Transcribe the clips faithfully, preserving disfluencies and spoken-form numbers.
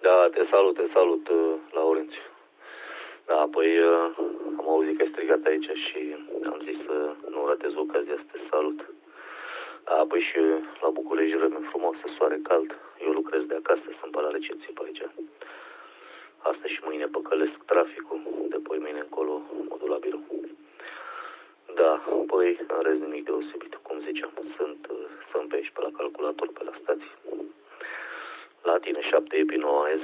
Da, te salut, te salut, Laurențiu. Da, păi am auzit că ai strigat aici și am zis să nu ratez ocazia să te salut. Da, păi și la București vreme frumoasă, soare cald. Eu lucrez de acasă, sunt pe la recepție pe aici. Astăzi și mâine păcălesc traficul, de poi mâine încolo mă duc la birou. Da, păi în rest nimic deosebit, cum ziceam, sunt, sunt pe aici, pe la calculator, pe la stație. La tine șapte E P nouă A E Z.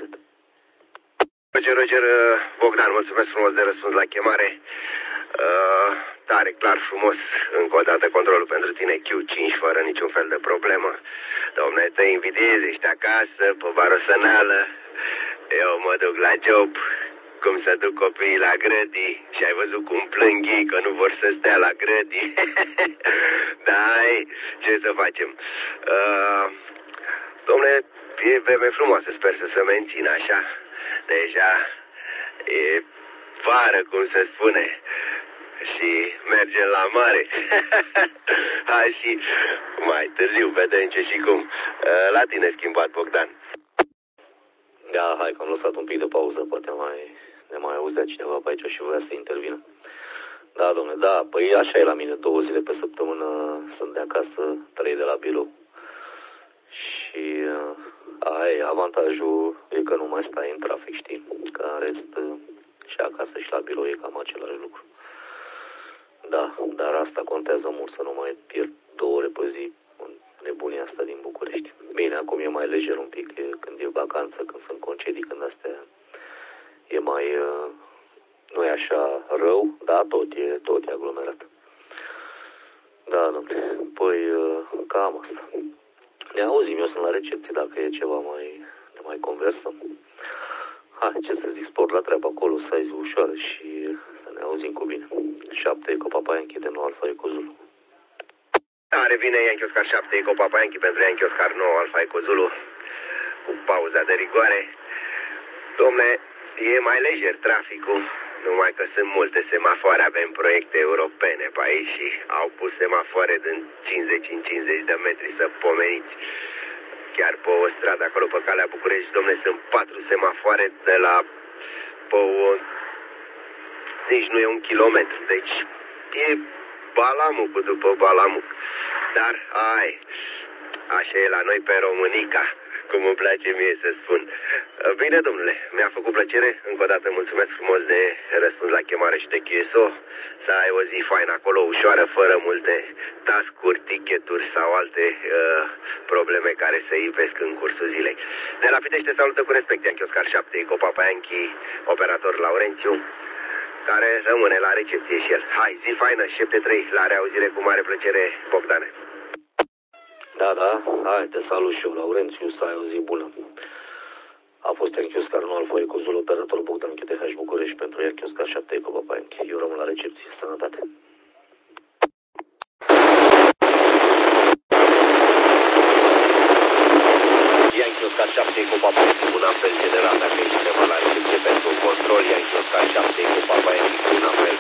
Roger, Roger, Bogdan, mulțumesc frumos de răspuns la chemare. Uh, tare, clar, frumos, încă o dată controlul pentru tine Q cinci, fără niciun fel de problemă. Dom'le, te invidiez, ești acasă, pe barosăneală. Eu mă duc la job, cum să duc copiii la grădii și ai văzut cum plâng ei că nu vor să stea la grădii. Dai, ce să facem? Uh, dom'le, e vreme frumoasă, sper să se mențină așa. Deja e vară, cum se spune, și mergem la mare. Hai și mai târziu vedem ce și cum. La tine schimbat, Bogdan. Da, hai că am lăsat un pic de pauză, poate mai, ne mai auzea cineva pe aici și voia să intervină. Da, domnule, da, păi așa e la mine, două zile pe săptămână sunt de acasă, trei de la birou. Și ai, avantajul e că nu mai stai în trafic, știi, că în rest și acasă și la birou e cam același lucru. Da, dar asta contează mult, să nu mai pierd două ore pe zi în nebunia asta din București. Bine, acum e mai lejer un pic, când e vacanță, când sunt concedii, când astea e mai, nu e așa rău, da, tot e, tot e aglomerat. Da, domnule, păi cam asta. Ne auzim, eu sunt la recepție, dacă e ceva mai, ne mai conversăm. Hai, ce să zic, sport la treabă acolo, să ai zi ușoară și să ne auzim cu bine. șapte Eco Papa Yankee de nou Alfa Eco Zulu. Da, revine Yankee Oscar șapte Eco Papa Yankee pentru Yankee Oscar nouă Alfa Eco Zulu, cu pauza de rigoare. Dom'le, e mai lejer traficul, numai că sunt multe semafoare, avem proiecte europene pe aici și au pus semafoare din cincizeci în cincizeci de metri, să pomeniți. Chiar pe o stradă acolo pe calea București, dom'le, sunt patru semafoare de la pe o... nici nu e un kilometru, deci e balamuc după balamuc. Dar, ai, așa e la noi pe Românica, cum îmi place mie să spun. Bine, domnule, mi-a făcut plăcere. Încă o dată mulțumesc frumos de răspuns la chemare și de Q S O. Să ai o zi faină acolo, ușoară, fără multe task-uri, ticketuri sau alte uh, probleme care se ivesc în cursul zilei. De la Pitești te salută cu respect Yankee Oscar șapte Eco Papa Yankee, operator Laurențiu, care rămâne la recepție și el. Hai, zi faină, șapte trei, la reauzire cu mare plăcere, Bogdane. Da, da, hai, te salut și eu, Laurențiu, să ai o zi bună. A fost Yankee Oscar nouă Alfa Eco Zulu, operator Bogdan Q T H București pentru Yankee Oscar șapte Eco Papa Yankee. Eu rămân la recepție, sănătate. Yankee Oscar șapte Eco Papa Yankee, un apel general dacă ești undeva la recepție pentru control. Yankee Oscar șapte Eco Papa Yankee, un apel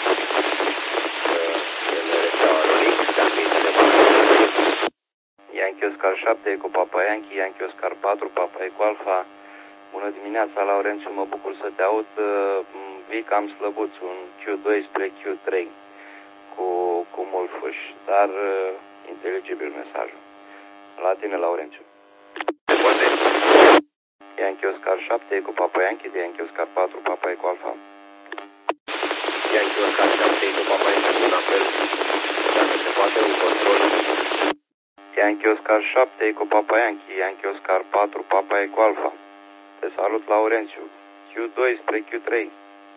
în rețeaua Lorix, dacă ești undeva la recepție. Yankee Oscar șapte Eco Papa Yankee, Yankee Oscar patru Papa Eco Alpha. Bună dimineața, Laurențiu, mă bucur să te aud. Vii cam slăbuț, un Q doi spre Q trei cu, cu mult fâș, dar inteligibil mesajul. La tine, Laurențiu. Yankee Oscar șapte Eco Papa Yankee de Yankee Oscar patru Papa Eco Alpha. Yankee Oscar șapte Eco Papa Yankee, un apel, dacă se poate, un control. Yankee Oscar șapte Eco Papa Yankee, Yankee Oscar patru Papa Eco Alpha. Te salut, Laurențiu. Q doi spre Q trei.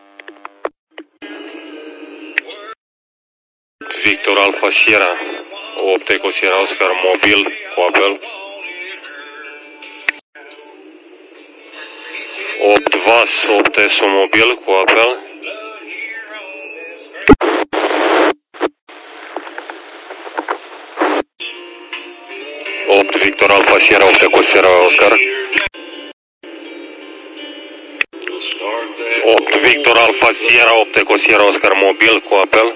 Victor Alpha Sierra, opt Eco Sierra Oscar mobil cu apel. opt V A S, opt S O mobil cu apel. opt Victor Alpha Sierra, opt Eco Sierra Oscar. opt Victor Alpha Sierra, opt Eco Sierra Oscar mobil cu apel.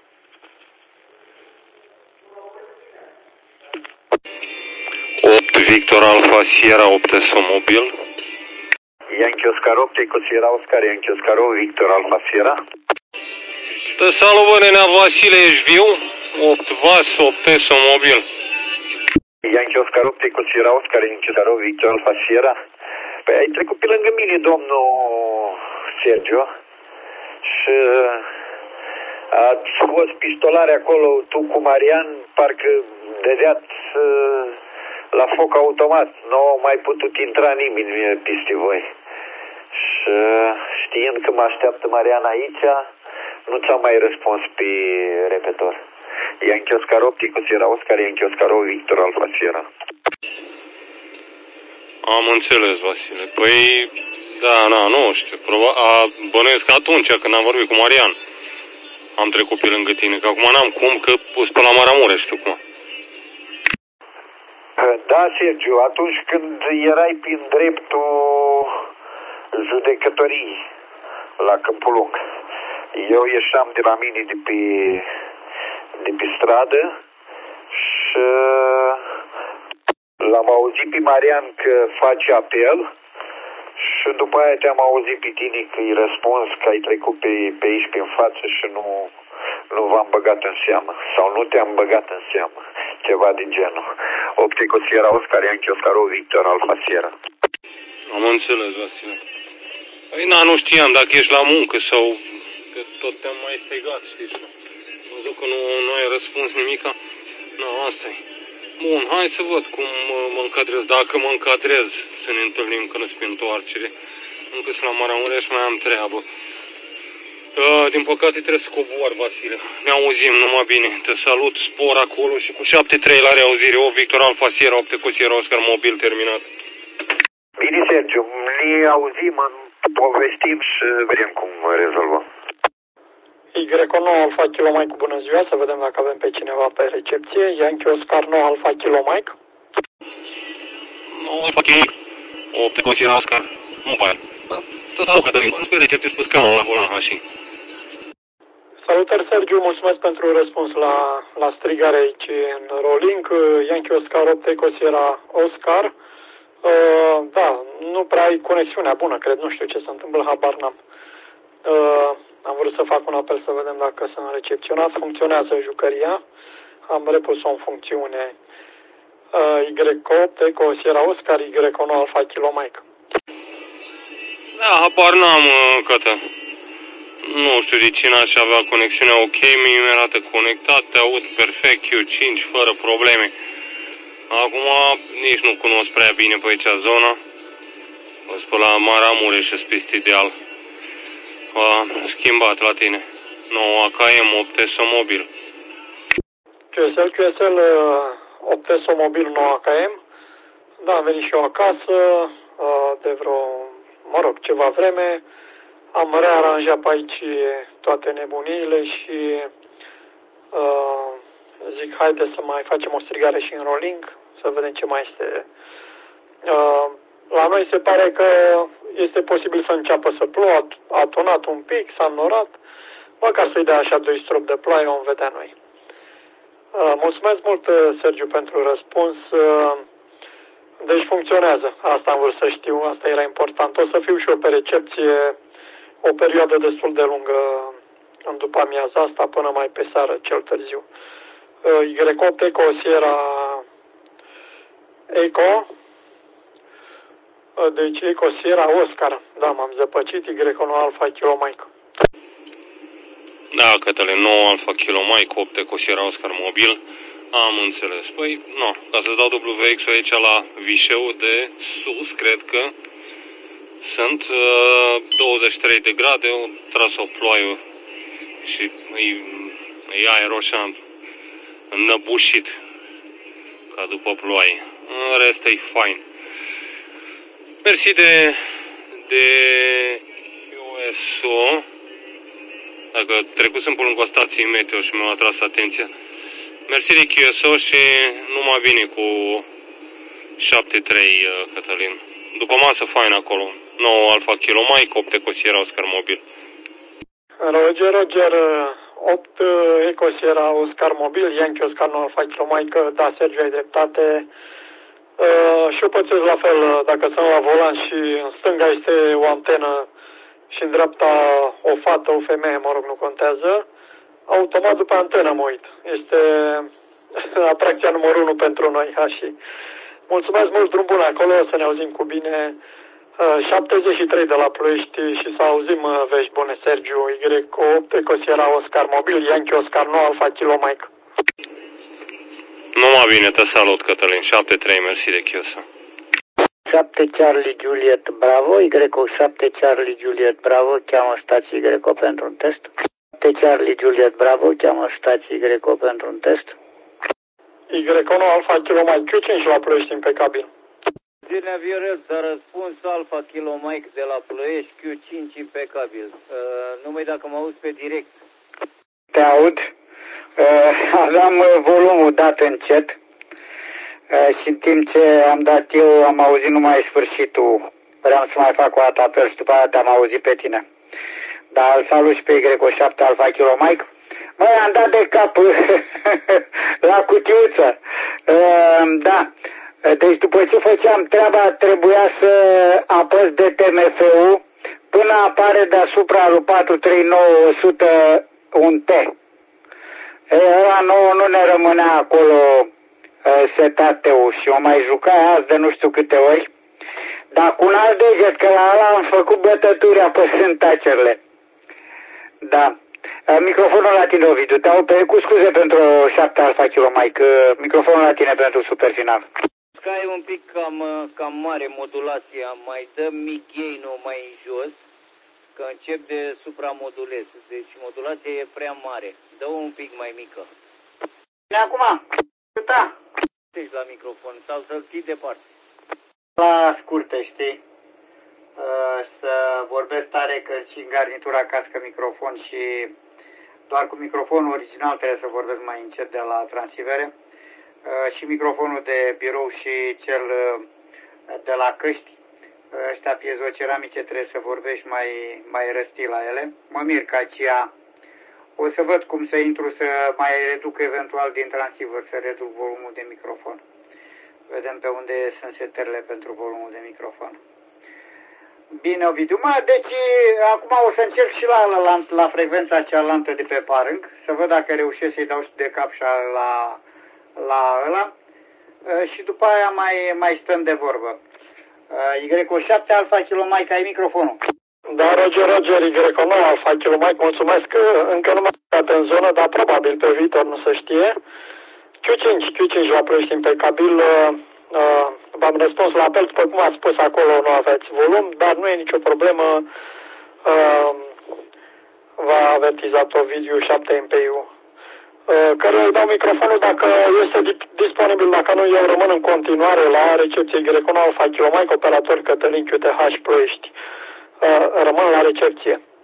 opt Victor Alfa Sierra opt Somobil. Yankee Oscar opt, Eco Sierra Oscar, Yankee Oscar opt, Victor Alfa Sierra. Te salut, bă, nenea Vasile, ești viu? opt Vas, opt Somobil. Yankee Oscar opt, Eco Sierra Oscar, Yankee Oscar opt, Victor Alfa Sierra. Păi ai trecut pe lângă mine, domnul Sergio, și ați fost pistolare acolo, tu cu Marian, parcă dădeați uh, la foc automat, nu au mai putut intra nimeni peste voi. Și uh, știind că mă așteaptă Marian aici, nu ți-am mai răspuns pe repetor. Yankee Oscar opt, Eco Sierra Oscar, Yankee Oscar opt, Victor Alfa Sierra. Am înțeles, Vasile. Păi, da, na, nu știu, proba, a, bănuiesc că atunci când am vorbit cu Marian, am trecut pe lângă tine, că acum n-am cum, că pus pe la Maramureș, știu cum. Da, Sergiu, atunci când erai prin dreptul judecătorii la Câmpul Lung, eu ieșeam de la mine de pe, de pe stradă și l-am auzit pe Marian că face apel și după aia te-am auzit pe tine că îi răspuns că ai trecut pe, pe aici pe în față și nu, nu v-am băgat în seamă sau nu te-am băgat în seamă, ceva de genul. opt Eco Sierra Oscar, Yankee Oscar opt, Victor Alfa Sierra. Am înțeles, Vasile. Păi, na, nu știam dacă ești la muncă sau că tot te-am mai strigat, știi? Am văzut că nu, nu ai răspuns nimica. Nu, asta e. Bun, hai să văd cum mă încadrez. Dacă mă încadrez să ne întâlnim când îți pe întoarcere. Încă sunt la Maramureș, mai am treabă. Uh, din păcate trebuie să cobor, Vasile. Ne auzim, numai bine. Te salut, spor acolo și cu șapte trei la reauzire. opt Victor Alfa Sierra, opt Eco Sierra Oscar, mobil terminat. Bine, Sergiu, ne auzim, povestim și vedem cum rezolvăm. Y nouă Alfa Kilo Mike, bună ziua, să vedem dacă avem pe cineva pe recepție. Yankee Oscar nouă Alfa Kilo Mike. nouă Alfa Kilo Mike, opt Eco Sierra Oscar, mobile. Să salut, Cătălin, pe recepție spus că la volan, așa. Salutări, Sergiu, mulțumesc pentru răspuns la, la strigare aici în rolling. Yankee Oscar opt Eco Sierra Oscar. Uh, da, nu prea ai conexiunea bună, cred, nu știu ce se întâmplă, habar n-am. Uh, am vrut să fac un apel să vedem dacă sunt recepționat. Funcționează jucăria. Am repus-o în funcțiune. Uh, Y opt Eco Sierra Oscar, Y nouă Alfa Kilo Mike. Da, habar n-am, Cătă. Nu știu de ce n-aș avea conexiunea ok, mie mi arată conectat, te aud perfect, Q cinci, fără probleme. Acum nici nu cunosc prea bine pe aici zona. O spun la Maramureș și peste ideal. A schimbat la tine. nouă A K M opt Somobil. Q S L, Q S L opt Somobil nouă A K M. Da, am venit și eu acasă de vreo, mă rog, ceva vreme. Am rearanjat pe aici toate nebuniile și uh, zic, haide să mai facem o strigare și în rolling, să vedem ce mai este. Uh, la noi se pare că este posibil să înceapă să plouă, a tonat un pic, s-a înnorat, măcar să-i dea așa doi stropi de ploaie, vom vedea noi. Uh, mulțumesc mult, Sergiu, pentru răspuns. Uh, deci funcționează, asta am vrut să știu, asta era important. O să fiu și eu pe recepție o perioadă destul de lungă în după amiaza asta, până mai pe seară, cel târziu. Y opt Eco Sierra Eco, deci Eco Sierra Oscar, da, m-am zăpăcit, Y nouă Alfa Kilo Mike. Da, Cătălin, nouă Alfa Kilo Mike, opt Eco Sierra Oscar mobil, am înțeles. Păi, nu, ca să-ți dau W X-ul aici la Vișeu de sus, cred că sunt uh, douăzeci și trei de grade, o tras o ploaie și e, e aer așa înnăbușit, ca după ploaie. În rest e fain. Mersi de, de U S O, dacă trecusem pe lângă o stație meteo și mi-a atras atenția. Mersi de Q S O și numai bine cu șapte trei, Cătălin. După masă fain acolo. nouă Alfa Kilo Mike, opt Eco Sierra Oscar mobil. Roger, Roger, opt Eco Sierra Oscar mobil, Yankee Oscar nouă Alfa Kilo Mike, da, Sergiu, ai dreptate. Uh, și eu pățesc la fel, dacă sunt la volan și în stânga este o antenă și în dreapta o fată, o femeie, mă rog, nu contează, automat după antenă mă uit. Este atracția numărul unu pentru noi. Ha, și mulțumesc mult, drum bun acolo, să ne auzim cu bine. Uh, șaptezeci și trei de la Ploiești și să auzim uh, vești bune, Sergiu, Y opt, Eco Sierra Oscar Mobil, Yankee Oscar nouă, Alfa Kilo Mike. Numai bine, te salut, Cătălin. șapte trei, mersi de chiosă. șapte Charlie Juliet Bravo, Y șapte Charlie Juliet Bravo, cheamă stație Y pentru un test. șapte Charlie Juliet Bravo, cheamă stație Y pentru un test. Y nouă, Alfa Kilo Mike, Q cinci la Ploiești, impecabil. Zilea Viorel, s-a răspuns Alfa Kilo Mike de la Ploiești, Q cinci impecabil. Uh, numai dacă mă auzi pe direct. Te aud. Uh, aveam uh, volumul dat încet uh, și în timp ce am dat eu am auzit numai sfârșitul. Vreau să mai fac o dată apel și după aia te-am auzit pe tine. Dar îl salut și pe Y șapte Alfa Kilo Mike. Măi, am dat de cap la cutiuță. Uh, da. Deci după ce făceam treaba trebuia să apăs de T M F-ul până apare deasupra lui patru trei nouă o sută un T. Ăla nouă nu ne rămânea acolo setat-ul și o mai juca azi de nu știu câte ori, dar cu un alt deget, că la ăla am făcut bătături apăsând tacerele. Da. Microfonul la tine, Ovidiu. Te-au pe cu scuze pentru șapte Alfa Kilo Mike. Microfonul la tine pentru super final. Ca e un pic cam, cam mare modulația, mai dă mic gain-ul mai în jos, că încep de supramodulez. Deci modulația e prea mare. Dă-o un pic mai mică. Bine, acum, da. Ești la microfon sau să-l ții departe. La scurte, știi? Uh, să vorbesc tare că și în garnitura cască microfon și doar cu microfonul original trebuie să vorbesc mai încet de la transivere. Uh, și microfonul de birou și cel uh, de la căști, uh, ăștia piezoceramice, trebuie să vorbești mai, mai răstit la ele. Mă mir că aceea o să văd cum să intru să mai reduc eventual din transceiver, să reduc volumul de microfon. Vedem pe unde sunt setările pentru volumul de microfon. Bine, Ovidiu, mă, deci acum o să încerc și la, la, la frecvența cealaltă de pe parâng, să văd dacă reușesc să-i dau și de cap și la, la ăla și după aia mai, mai stăm de vorbă. Y șapte Alfa Kilo Mike, ai microfonul. Da, Roger, Roger, Y nouă Alfa Kilo Mike, mulțumesc că încă nu m-am dat în zonă, dar probabil pe viitor nu se știe. Q cinci, Q cinci la Ploiești, impecabil. Uh, v-am răspuns la apel, după cum ați spus acolo, nu aveți volum, dar nu e nicio problemă. Uh, v-a avertizat Ovidiu șapte M P U. Uh, căruia îi dau microfonul dacă este disponibil, dacă nu, eu rămân în continuare la recepție Y nouă Alfa Kilo Mike, operator Cătălin Q T H Ploiești. Uh, rămân la recepție.